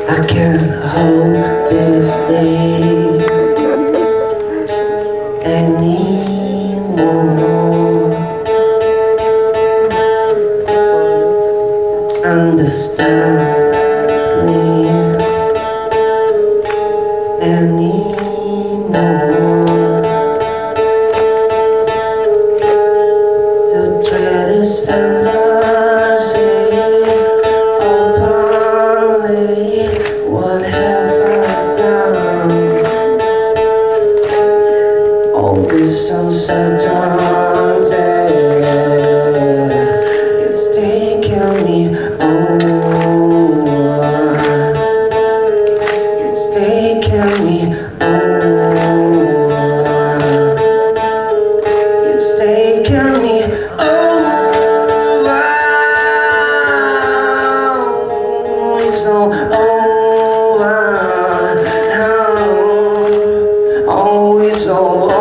I can't hold this day anymore. Understand me anymore. To dread is fantasy upon me. What have I done? All this uncertainty, it's taken me over. It's taken me over. It's taken me over. It's all over now. Oh, it's all over.